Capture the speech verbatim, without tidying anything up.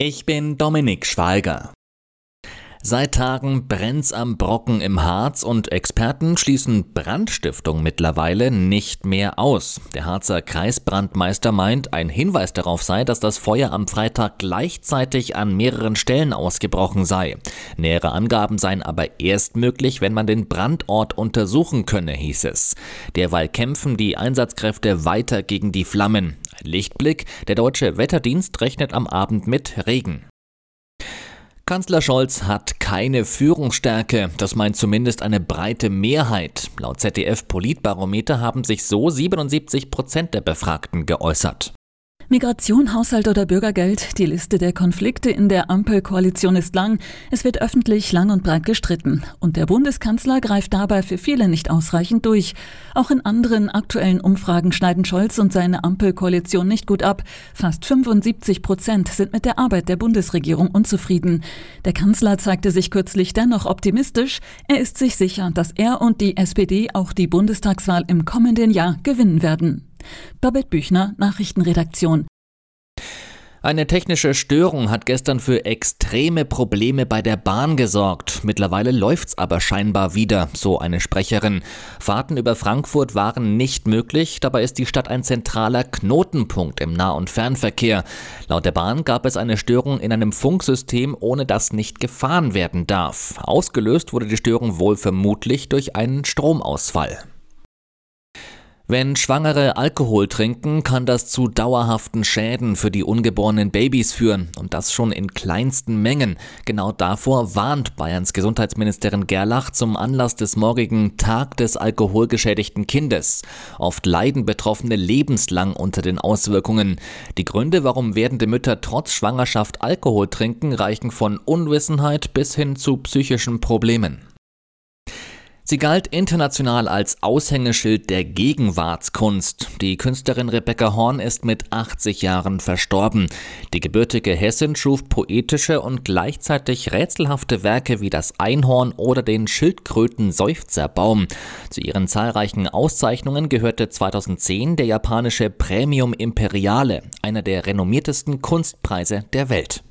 Ich bin Dominik Schwalger. Seit Tagen brennt's am Brocken im Harz und Experten schließen Brandstiftung mittlerweile nicht mehr aus. Der Harzer Kreisbrandmeister meint, ein Hinweis darauf sei, dass das Feuer am Freitag gleichzeitig an mehreren Stellen ausgebrochen sei. Nähere Angaben seien aber erst möglich, wenn man den Brandort untersuchen könne, hieß es. Derweil kämpfen die Einsatzkräfte weiter gegen die Flammen. Ein Lichtblick: Der deutsche Wetterdienst rechnet am Abend mit Regen. Kanzler Scholz hat keine Führungsstärke, das meint zumindest eine breite Mehrheit. Laut Z D F-Politbarometer haben sich so siebenundsiebzig Prozent der Befragten geäußert. Migration, Haushalt oder Bürgergeld, die Liste der Konflikte in der Ampelkoalition ist lang. Es wird öffentlich lang und breit gestritten. Und der Bundeskanzler greift dabei für viele nicht ausreichend durch. Auch in anderen aktuellen Umfragen schneiden Scholz und seine Ampelkoalition nicht gut ab. Fast fünfundsiebzig Prozent sind mit der Arbeit der Bundesregierung unzufrieden. Der Kanzler zeigte sich kürzlich dennoch optimistisch. Er ist sich sicher, dass er und die S P D auch die Bundestagswahl im kommenden Jahr gewinnen werden. Babette Büchner, Nachrichtenredaktion. Eine technische Störung hat gestern für extreme Probleme bei der Bahn gesorgt. Mittlerweile läuft's aber scheinbar wieder, so eine Sprecherin. Fahrten über Frankfurt waren nicht möglich, dabei ist die Stadt ein zentraler Knotenpunkt im Nah- und Fernverkehr. Laut der Bahn gab es eine Störung in einem Funksystem, ohne das nicht gefahren werden darf. Ausgelöst wurde die Störung wohl vermutlich durch einen Stromausfall. Wenn Schwangere Alkohol trinken, kann das zu dauerhaften Schäden für die ungeborenen Babys führen. Und das schon in kleinsten Mengen. Genau davor warnt Bayerns Gesundheitsministerin Gerlach zum Anlass des morgigen Tag des alkoholgeschädigten Kindes. Oft leiden Betroffene lebenslang unter den Auswirkungen. Die Gründe, warum werdende Mütter trotz Schwangerschaft Alkohol trinken, reichen von Unwissenheit bis hin zu psychischen Problemen. Sie galt international als Aushängeschild der Gegenwartskunst. Die Künstlerin Rebecca Horn ist mit achtzig Jahren verstorben. Die gebürtige Hessin schuf poetische und gleichzeitig rätselhafte Werke wie das Einhorn oder den Schildkröten-Seufzerbaum. Zu ihren zahlreichen Auszeichnungen gehörte zweitausendzehn der japanische Premium Imperiale, einer der renommiertesten Kunstpreise der Welt.